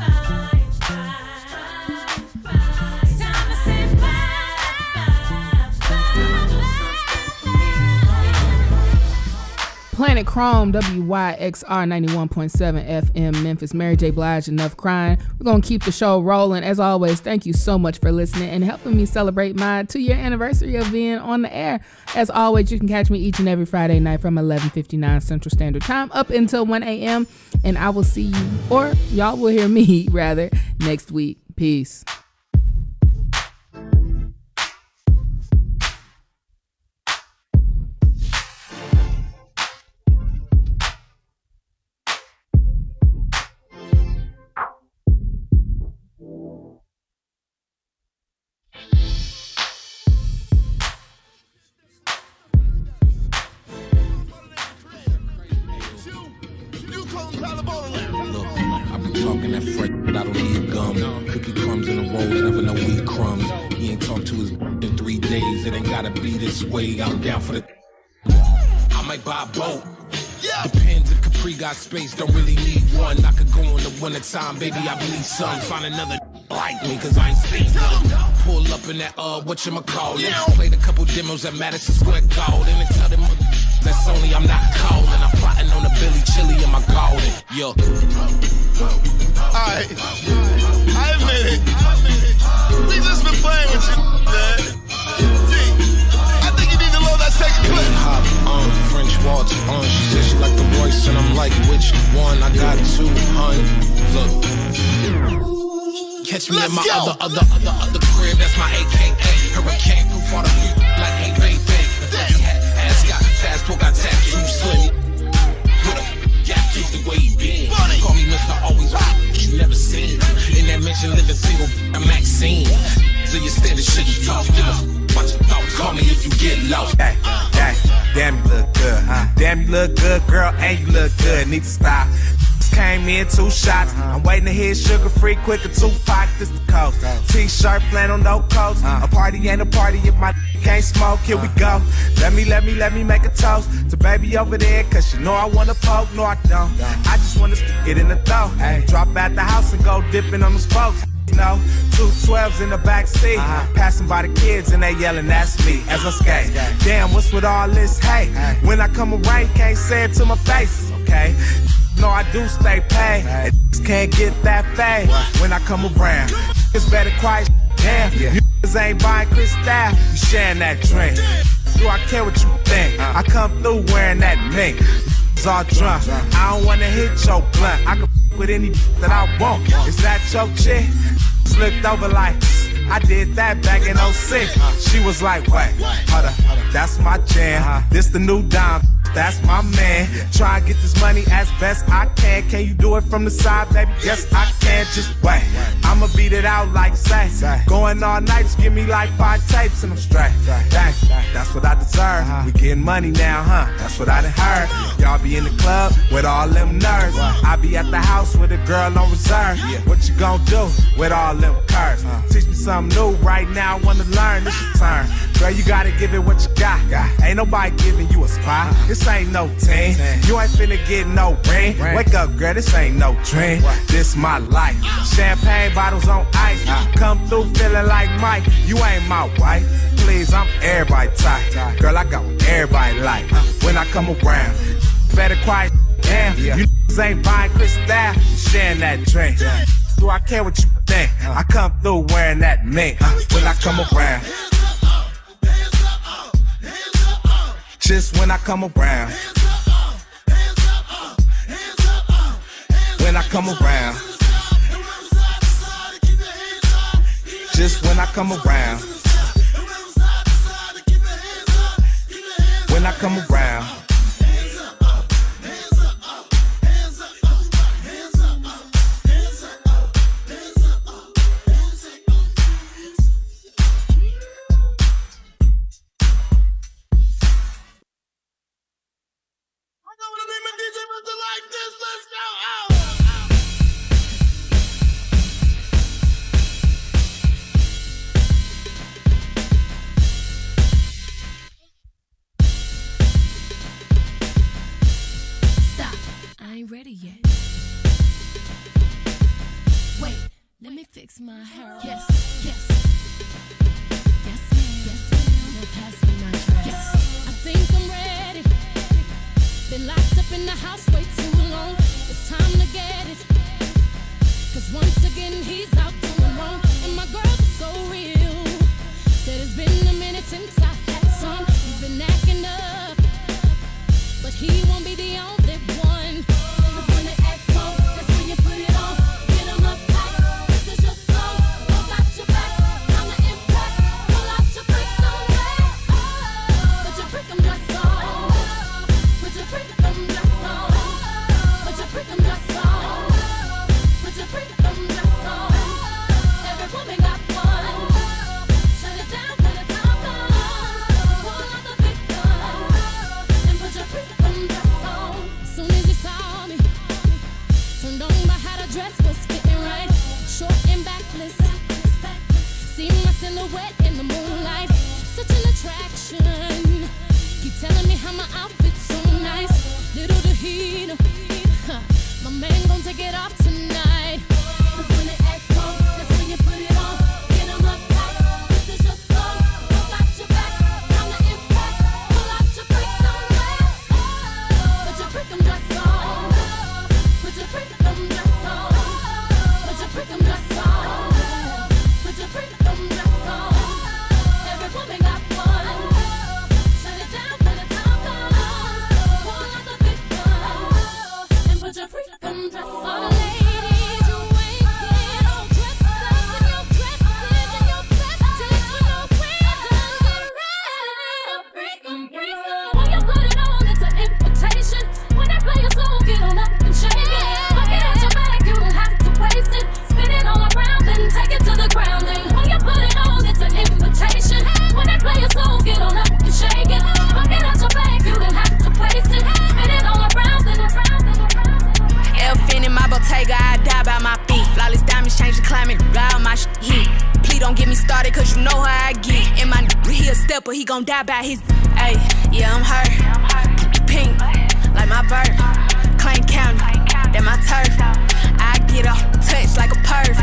It's time to say bye, bye, bye. Planet Chrome, W Y X R ninety-one point seven F M Memphis. Mary J. Blige, enough crying. We're going to keep the show rolling. As always, thank you so much for listening and helping me celebrate my two-year anniversary of being on the air. As always, you can catch me each and every Friday night from eleven fifty-nine Central Standard Time up until one a.m. And I will see you, or y'all will hear me, rather, next week. Peace. Talking that fresh, I don't need gum. Cookie crumbs in the rolls, never know weed crumbs. He ain't talked to his in three days. It ain't gotta be this way. I'm down for the. I might buy a boat. Depends if Capri got space. Don't really need one. I could go in the winter time, baby. I need some. Find another like me, cause I ain't seen none. Pull up in that uh, whatchamacallit. Played a couple demos at Madison Square Garden and tell them that's only I'm not calling. I'm plotting on the Billy Chili in my garden. Yo. Alright, I admit it. We just been playing with you, man. T, I think you need to load that second clip. Hop on French waltz on. She said she like the Royce, and I'm like, which one? I got two, hun. Look, catch me Let's in my go. other, other, other, other crib. That's my A K A. Hurricane proof all the feet like hey, baby. The funky hat, ass got passport, got tattooed, slim. With a gap tooth the way he been. Call me Mister Always Right. You never seen in that mansion living single. A Maxine. So you stand and shit you talk. Give a f- watch your thoughts. Call me if you get low. Hey, hey, damn you look good, huh? Damn you look good, girl, and you look good. Need to stop. Came in two shots. I'm waiting to hit sugar free quicker. Tupac, this the coast. T-shirt, flannel, no coats. A party ain't a party if my can't smoke. Here we go. Let me, let me, let me make a toast to baby over there, cause you know I wanna poke. No, I don't. I just wanna stick it in the throat. Drop out the house and go dipping on the spokes. You know, two twelves in the back seat, uh-huh. Passing by the kids and they yelling, that's me, as I skate. Damn, what's with all this hate? When I come around, you can't say it to my face, okay? No, I do stay paid, and can't get that fade when I come around. It's better quiet, damn. You niggas ain't buying Crystal, you sharing that drink. Do I care what you think? I come through wearing that mink. It's all drunk. I don't wanna hit your blunt. I can with any that I want. Is that your chick? Slipped over like I did that back in oh six. She was like, wait, hold up, that's my jam. This the new dime. That's my man. Try and get this money as best I can. Can you do it from the side, baby? Yes, I can. Just wait. I'ma beat it out like say. Going all night, just give me like five tapes and I'm straight. Dang, that's what I deserve. We getting money now, huh? That's what I done heard. Y'all be in the club with all them nerds. I be at the house with a girl on reserve. What you gon' do with all them curves? Teach me something new right now. I wanna learn. This your turn. Girl, you gotta give it what you got. Ain't nobody giving you a spot. This ain't no team. You ain't finna get no ring. Wake up, girl, this ain't no dream. This my life. Champagne bottles on ice. Come through feeling like Mike. You ain't my wife. Please, I'm everybody type. Girl, I got what everybody like. When I come around, better quiet. Damn, you niggas ain't buying Crystal, you sharing that drink. Do I care what you think? I come through wearing that mink. When I come around. Just when I come around. When I come around. Just when I come around. When I come around. Ready yet? Wait, let me fix my hair. Yes, yes, yes, ma'am. Yes, ma'am. Now pass me my dress. Yes, I think I'm ready. Been like silhouette in the moonlight. Such an attraction. Keep telling me how my outfit's so nice. Little to heat. Huh. My man gon' take it off tonight. Cause when they act cold, that's when you put it on. Get 'em up tight. This is your song. Don't got your back. Time to impress. Pull out your freakum dress. Put your freakum dress on. Put your freakum dress on. Put your freakum dress on. Put your freakum dress on. Every woman got one. Shut it down when the time comes. Pull out the big gun and put your freakum dress on. Ladies, you ain't get all dressed up in your dresses and your besties for no reason. Get ready, freakum, freakum. When you put it on, it's an invitation. When they play your song, get on up and shake it. Look it at your back, you don't have to waste it. Spin it all around, then take it to the ground. And when you put it on, it's an invitation. When they play your song, get on up and shake it. Look it at your back, you don't have to waste it. Spin it all around, then around, then around. Elfin in my Bottega, I die by my feet. Flawless diamonds change the climate, ride my shit heat. Please don't get me started, cause you know how I get. And my he a stepper, he gon' die by his. Ayy, yeah, I'm hurt. Pink, like my bird. Clank County, that my turf. I get a touch like a perv.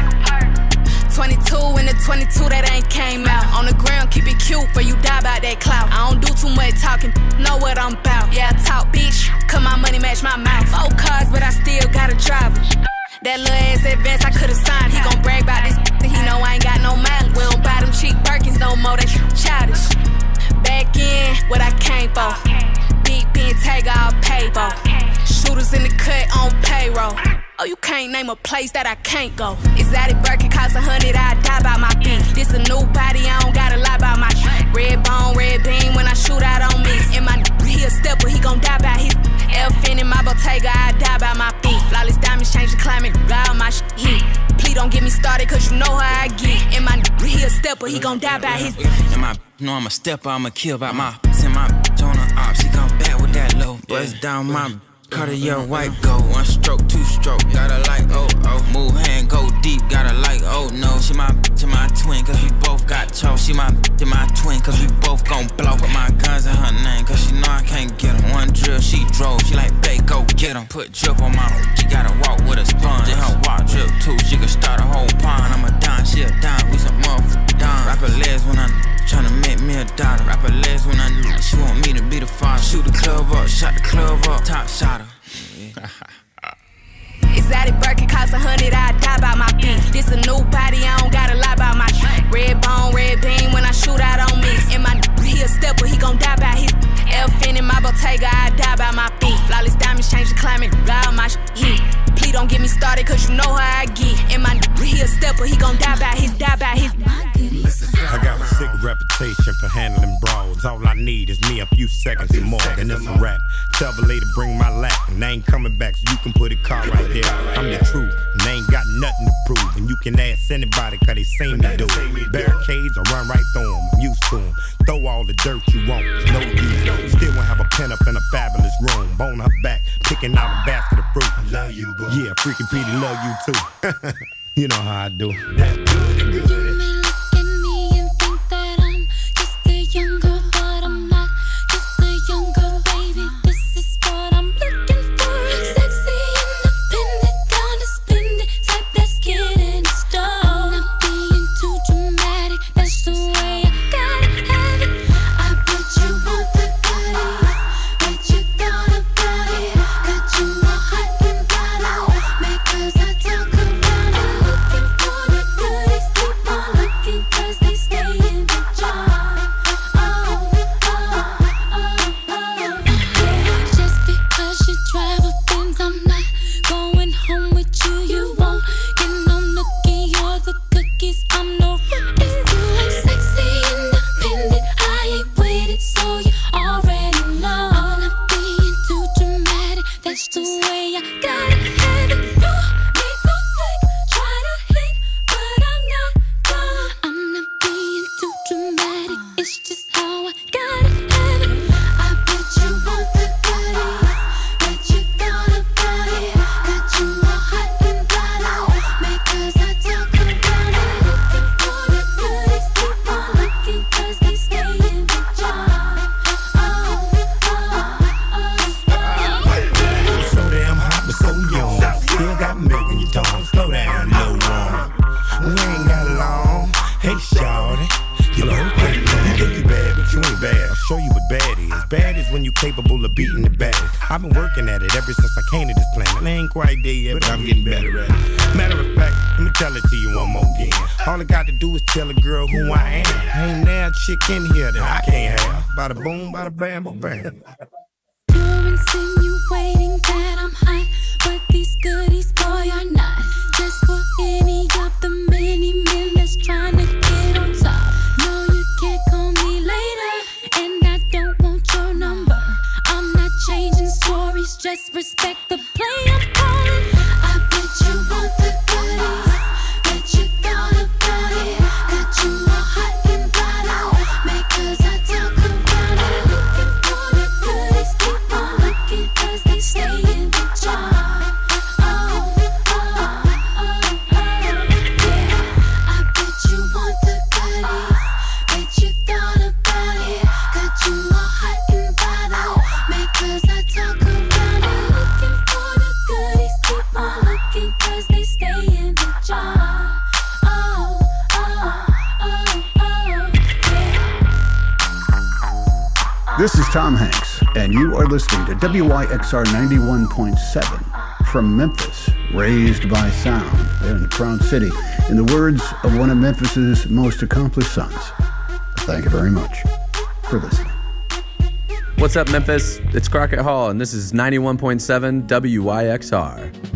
twenty-two in the twenty-two that ain't came out. On the ground, keep it cute for you die by that clout. I don't do too much talking, know what I'm about. Yeah, I talk, bitch, cause my money match my mouth. Four cars, but I still got a driver. That little ass advance I could've signed. He gon' brag about this, he know I ain't got no mileage. We don't buy them cheap Birkins no more, they childish. Back in, what I came for. Big pen tag all paid for. Shooters in the cut on payroll. Oh, you can't name a place that I can't go. Exotic Birkin cost a hundred, I die by my beat. This a new body, I don't gotta lie about my red bone, red beam when I shoot out on me. And my he a stepper, he gon' die by his Elfin in my Bottega, I die by my feet. Flawless diamonds change the climate, ride my shit heat. Please don't get me started, cause you know how I get. And my he a stepper, he gon' die by his. And my know I'm a stepper, I'ma kill by my send my on the ops, she come back with that low. Bust down my Cartier white gold, one stroke, two stroke, gotta like oh oh. Move hand, go deep, gotta like oh no. She my to my twin, cause we both got choke. She my to my twin, cause we both gon' blow. With my guns in her name, cause she know I can't get 'em. One drill, she drove, she like, babe, go get 'em. Put drip on my, she gotta walk with a sponge. In her walk drip too, she could start a whole pond. I'm a dime, she a dime, we some motherfucking dime. Rap her legs when I tryna make me a dollar. Rap her legs when I knew she want me to be the father. Shoot the club up, shot the club up, top shotter. Exotic Birkin cost a hundred, I die by my feet. This a new body, I don't gotta lie about my red bone, red beam when I shoot out on me. And my he a stepper, he gon' die by his Elfin in my Bottega, I die by my feet. Flawless diamonds change the climate, ride my shit heat. Please don't get me started, cause you know how I get. And my he a stepper, he gon' die by his, die by his. I got a sick reputation for handling brawls. All I need is me a few seconds or more, and it's a rap. Tell the lady bring my lap, and they ain't coming back, so you can put a car right there. I'm the truth, and they ain't got nothing to prove. And you can ask anybody, cause they seen me do it. Barricades, I run right through them, I'm used to them. Throw all the dirt you want, there's no use. Still won't have a pen up in a fabulous room. Bone her back, picking out a basket of fruit. I love you, boo. Yeah, freaking Petey love you too. You know how I do. That good, good. Younger, but I'm not just a younger baby. This is what I'm looking for. Sexy, independent, down to spend it. Type that's getting started. Not being too dramatic, that's the way I gotta have it. I bet you want the goodies, bet you thought about it. Got you all hot and bothered, because I talk around it. Looking for the goodies, keep on looking, cause they stay in the jar. Drive a Benz, I'm not going home with you. You won't get no nookie or the cookies. I'm no rookie. I'm sexy, independent. I ain't with it, so you already know. I'm not being too dramatic. That's the way I gotta have it. You make go slick, try to hit, but I'm not done. I'm not being too dramatic. It's just how I gotta have it. I bet you want the goodies. Keep on shorty. You know, you think you bad, but you ain't bad. I'll show you what bad is. Bad is when you capable of beating the baddest. I've been working at it ever since I came to this planet. I ain't quite there yet, but I'm getting better at it. Matter of fact, let me tell it to you one more again. All I got to do is tell a girl who I am. Ain't there a chick in here that I can't have. Bada boom, bada bam, bada bam. You're insinuating that I'm hot, but these goodies, boy, are not. Just for any of the many men that's trying to get on top. No, you can't call me later, and I don't want your number. I'm not changing stories, just respect the play I'm calling. I bet you want the goodies, bet you thought about it. Got you all hot and bothered, because I talk around it. Looking for the goodies, keep on looking, cause they stay in the jar. This is Tom Hanks, and you are listening to W Y X R ninety-one point seven from Memphis, raised by sound there in the Crown City, in the words of one of Memphis's most accomplished sons. Thank you very much for listening. What's up, Memphis? It's Crockett Hall, and this is ninety-one point seven W Y X R.